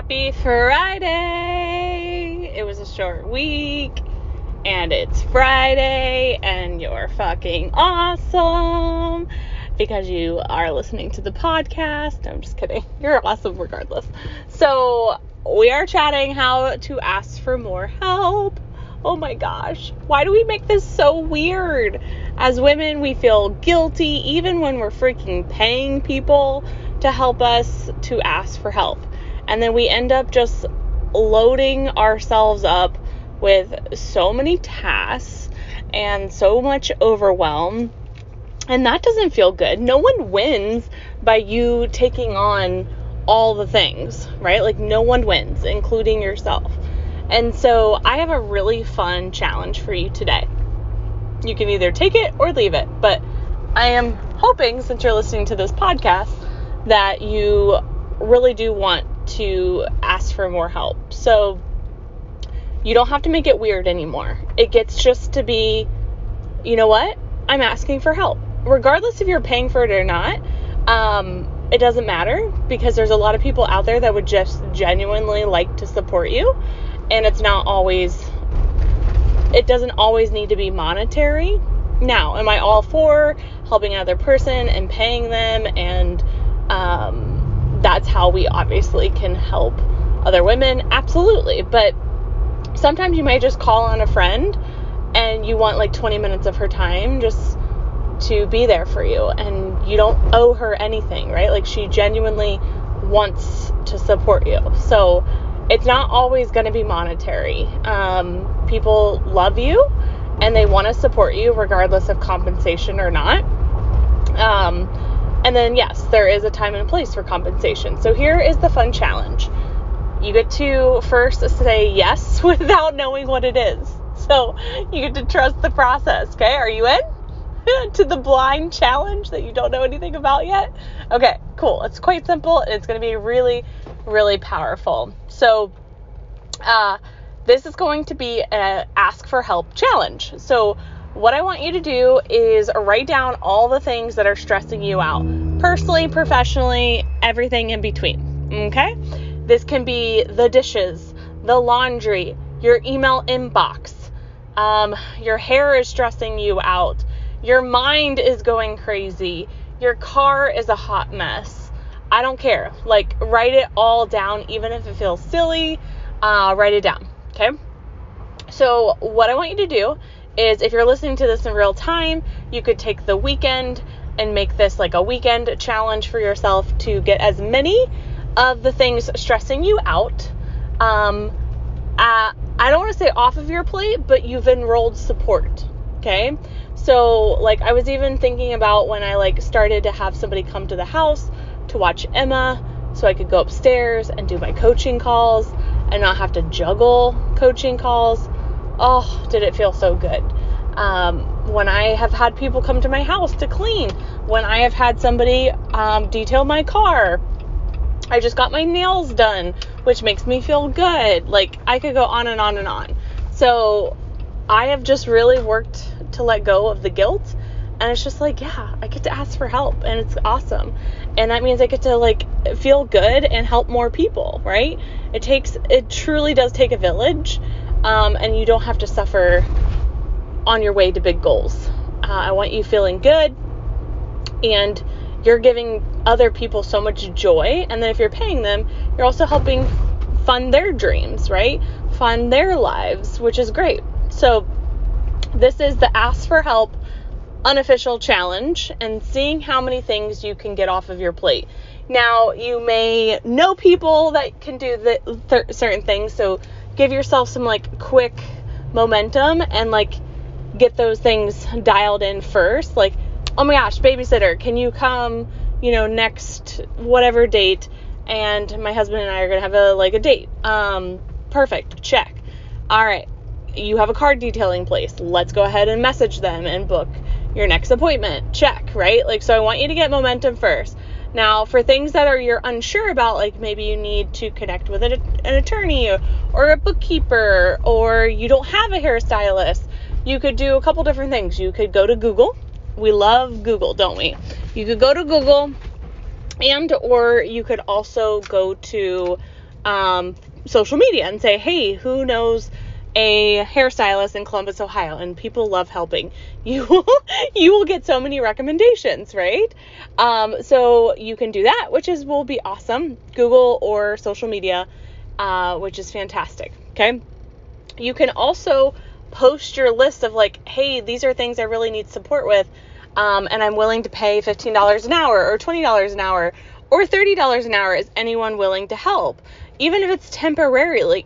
Happy Friday! It was a short week, and it's Friday, and you're fucking awesome because you are listening to the podcast. No, I'm just kidding. You're awesome regardless. So, we are chatting how to ask for more help. Oh my gosh. Why do we make this so weird? As women, we feel guilty even when we're freaking paying people to help us to ask for help. And then we end up just loading ourselves up with so many tasks and so much overwhelm. And that doesn't feel good. No one wins by you taking on all the things, right? Like no one wins, including yourself. And so I have a really fun challenge for you today. You can either take it or leave it, but I am hoping, since you're listening to this podcast, that you really do want to ask for more help. So you don't have to make it weird anymore. It gets just to be, you know what? I'm asking for help. Regardless if you're paying for it or not, it doesn't matter because there's a lot of people out there that would just genuinely like to support you. And it doesn't always need to be monetary. Now, am I all for helping another person and paying them? And that's how we obviously can help other women. Absolutely. But sometimes you might just call on a friend and you want like 20 minutes of her time just to be there for you. And you don't owe her anything, right? Like she genuinely wants to support you. So it's not always going to be monetary. People love you and they want to support you regardless of compensation or not. And then, yes, there is a time and a place for compensation. So here is the fun challenge. You get to first say yes without knowing what it is. So you get to trust the process. Okay, are you in? To the blind challenge that you don't know anything about yet? Okay, cool. It's quite simple. It's going to be really, really powerful. So this is going to be an ask for help challenge. So what I want you to do is write down all the things that are stressing you out. Personally, professionally, everything in between. Okay? This can be the dishes, the laundry, your email inbox. Your hair is stressing you out. Your mind is going crazy. Your car is a hot mess. I don't care. Like, write it all down, even if it feels silly. Write it down. Okay? So what I want you to do is, if you're listening to this in real time, you could take the weekend and make this like a weekend challenge for yourself to get as many of the things stressing you out. I don't want to say off of your plate, but you've enrolled support. Okay? So like I was even thinking about when I like started to have somebody come to the house to watch Emma so I could go upstairs and do my coaching calls and not have to juggle coaching calls. Oh, did it feel so good. When I have had people come to my house to clean, when I have had somebody detail my car, I just got my nails done, which makes me feel good. Like I could go on and on and on. So I have just really worked to let go of the guilt. And it's just like, yeah, I get to ask for help and it's awesome. And that means I get to like feel good and help more people, right? It truly does take a village. And you don't have to suffer on your way to big goals. I want you feeling good and you're giving other people so much joy. And then if you're paying them, you're also helping fund their dreams, right? Fund their lives, which is great. So this is the Ask for Help unofficial challenge and seeing how many things you can get off of your plate. Now, you may know people that can do certain things, so give yourself some like quick momentum and like get those things dialed in first. Like, oh my gosh, babysitter, can you come, next whatever date? And my husband and I are going to have a date. Perfect. Check. All right. You have a car detailing place. Let's go ahead and message them and book your next appointment. Check, right? Like, so I want you to get momentum first. Now, for things that you're unsure about, like maybe you need to connect with an attorney or a bookkeeper, or you don't have a hairstylist, you could do a couple different things. You could go to Google. We love Google, don't we? You could go to Google, or you could also go to social media and say, hey, who knows a hairstylist in Columbus, Ohio? And people love helping. You will get so many recommendations, right? So you can do that, which will be awesome. Google or social media, which is fantastic. Okay. You can also post your list of like, hey, these are things I really need support with. And I'm willing to pay $15 an hour or $20 an hour or $30 an hour. Is anyone willing to help? Even if it's temporarily,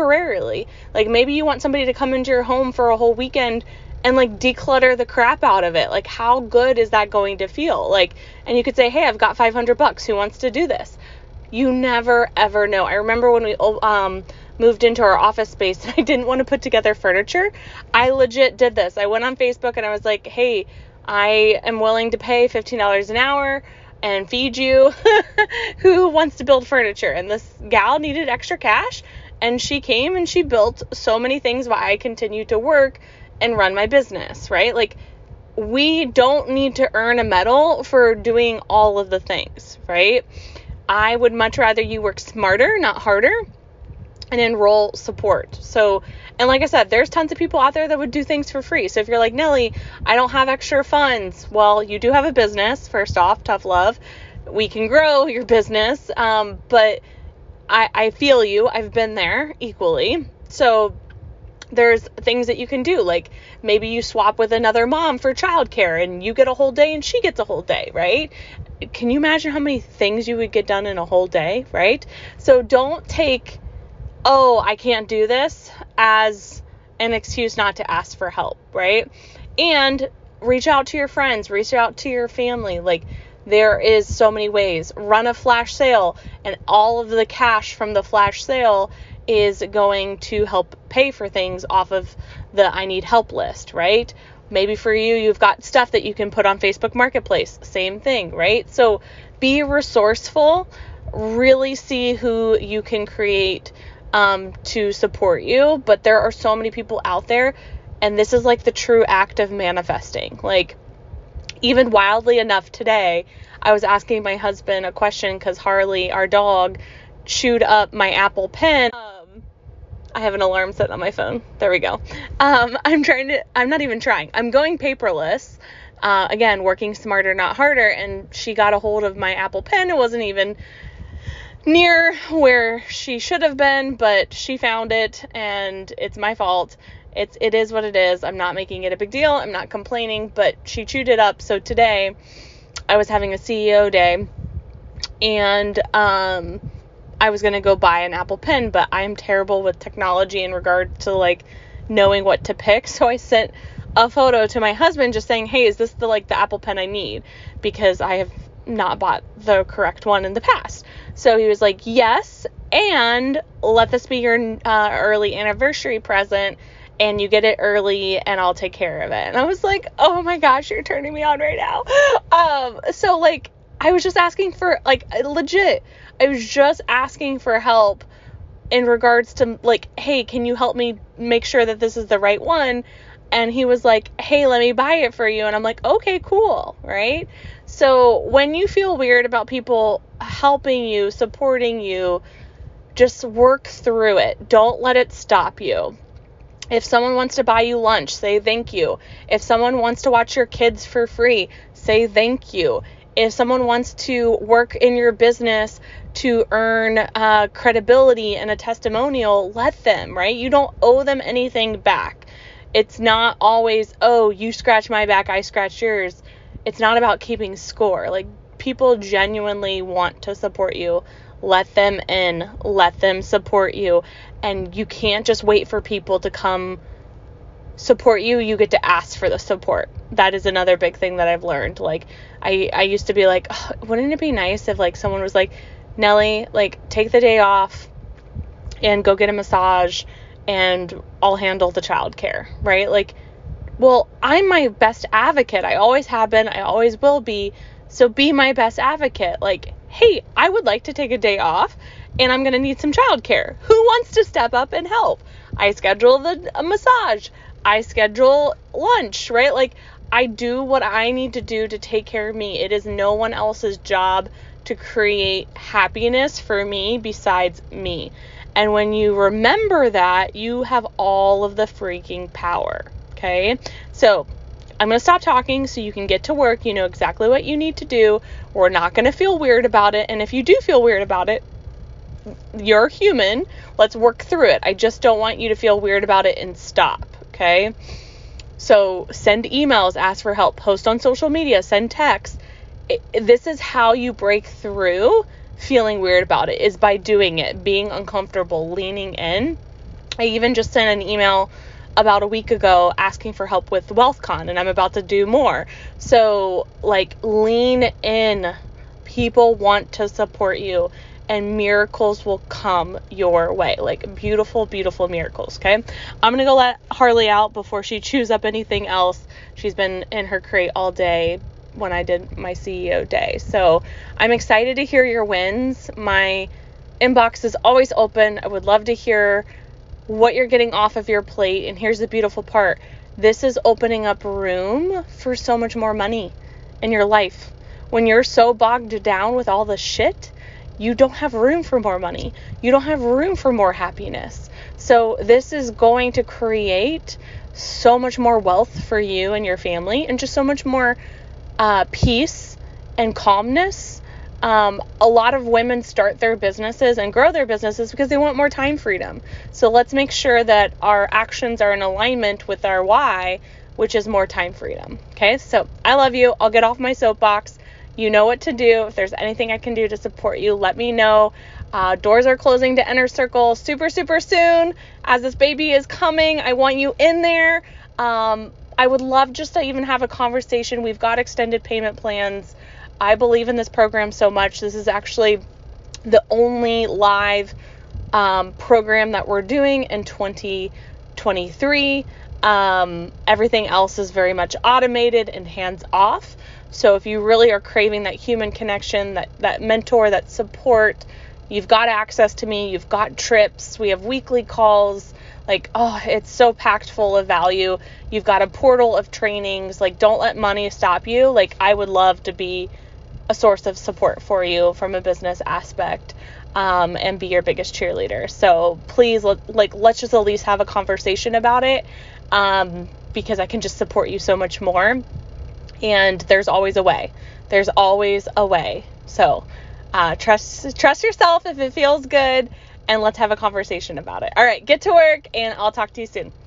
like maybe you want somebody to come into your home for a whole weekend and like declutter the crap out of it. Like, how good is that going to feel? Like, and you could say, hey, I've got $500. Who wants to do this? You never, ever know. I remember when we, moved into our office space and I didn't want to put together furniture. I legit did this. I went on Facebook and I was like, hey, I am willing to pay $15 an hour and feed you. Who wants to build furniture? And this gal needed extra cash, and she came and she built so many things while I continue to work and run my business, right? Like, we don't need to earn a medal for doing all of the things, right? I would much rather you work smarter, not harder, and enroll support. So, and like I said, there's tons of people out there that would do things for free. So if you're like, Nellie, I don't have extra funds. Well, you do have a business. First off, tough love. We can grow your business. But I feel you. I've been there equally. So there's things that you can do. Like maybe you swap with another mom for childcare and you get a whole day and she gets a whole day, right? Can you imagine how many things you would get done in a whole day, right? So don't take, oh, I can't do this as an excuse not to ask for help, right? And reach out to your friends, reach out to your family. Like, there is so many ways. Run a flash sale, and all of the cash from the flash sale is going to help pay for things off of the I need help list, right? Maybe for you, you've got stuff that you can put on Facebook Marketplace. Same thing, right? So be resourceful. Really see who you can create to support you. But there are so many people out there, and this is like the true act of manifesting. Like, even wildly enough today, I was asking my husband a question because Harley, our dog, chewed up my Apple Pen. I have an alarm set on my phone. There we go. I'm not even trying. I'm going paperless. Again, working smarter, not harder. And she got a hold of my Apple Pen. It wasn't even near where she should have been, but she found it, and it's my fault. It is what it is. I'm not making it a big deal. I'm not complaining, but she chewed it up. So today I was having a CEO day, and I was going to go buy an Apple Pen, but I'm terrible with technology in regard to like knowing what to pick. So I sent a photo to my husband just saying, hey, is this the Apple Pen I need? Because I have not bought the correct one in the past. So he was like, yes, and let this be your early anniversary present, and you get it early and I'll take care of it. And I was like, oh my gosh, you're turning me on right now. So like, I was just asking for, like, legit, I was just asking for help in regards to like, hey, can you help me make sure that this is the right one? And he was like, hey, let me buy it for you. And I'm like, okay, cool. Right. So when you feel weird about people helping you, supporting you, just work through it. Don't let it stop you. If someone wants to buy you lunch, say thank you. If someone wants to watch your kids for free, say thank you. If someone wants to work in your business to earn credibility and a testimonial, let them, right? You don't owe them anything back. It's not always, oh, you scratch my back, I scratch yours. It's not about keeping score. Like, people genuinely want to support you. Let them in. Let them support you. And you can't just wait for people to come support you. You get to ask for the support. That is another big thing that I've learned. Like, I used to be like, oh, wouldn't it be nice if like someone was like, Nellie, like, take the day off and go get a massage and I'll handle the childcare, right? Like, well, I'm my best advocate. I always have been. I always will be. So be my best advocate. Like, hey, I would like to take a day off and I'm going to need some childcare. Who wants to step up and help? I schedule a massage. I schedule lunch, right? Like, I do what I need to do to take care of me. It is no one else's job to create happiness for me besides me. And when you remember that, you have all of the freaking power. Okay? So I'm going to stop talking so you can get to work. You know exactly what you need to do. We're not going to feel weird about it. And if you do feel weird about it, you're human. Let's work through it. I just don't want you to feel weird about it and stop. Okay? So send emails, ask for help, post on social media, send texts. This is how you break through feeling weird about it, is by doing it, being uncomfortable, leaning in. I even just sent an email about a week ago asking for help with WealthCon, and I'm about to do more. So like, lean in. People want to support you, and miracles will come your way. Like beautiful, beautiful miracles. Okay. I'm going to go let Harley out before she chews up anything else. She's been in her crate all day when I did my CEO day. So I'm excited to hear your wins. My inbox is always open. I would love to hear what you're getting off of your plate. And here's the beautiful part. This is opening up room for so much more money in your life. When you're so bogged down with all the shit, you don't have room for more money. You don't have room for more happiness. So this is going to create so much more wealth for you and your family, and just so much more peace and calmness. A lot of women start their businesses and grow their businesses because they want more time freedom. So let's make sure that our actions are in alignment with our why, which is more time freedom. Okay, so I love you. I'll get off my soapbox. You know what to do. If there's anything I can do to support you, let me know. Doors are closing to Inner Circle super, super soon. As this baby is coming, I want you in there. I would love just to even have a conversation. We've got extended payment plans. I believe in this program so much. This is actually the only live program that we're doing in 2023. Everything else is very much automated and hands off. So if you really are craving that human connection, that mentor, that support, you've got access to me. You've got trips. We have weekly calls. Like, oh, it's so packed full of value. You've got a portal of trainings. Like, don't let money stop you. Like, I would love to be a source of support for you from a business aspect, and be your biggest cheerleader. So please, let's just at least have a conversation about it, because I can just support you so much more. And there's always a way. There's always a way. So trust yourself if it feels good, and let's have a conversation about it. All right, get to work, and I'll talk to you soon.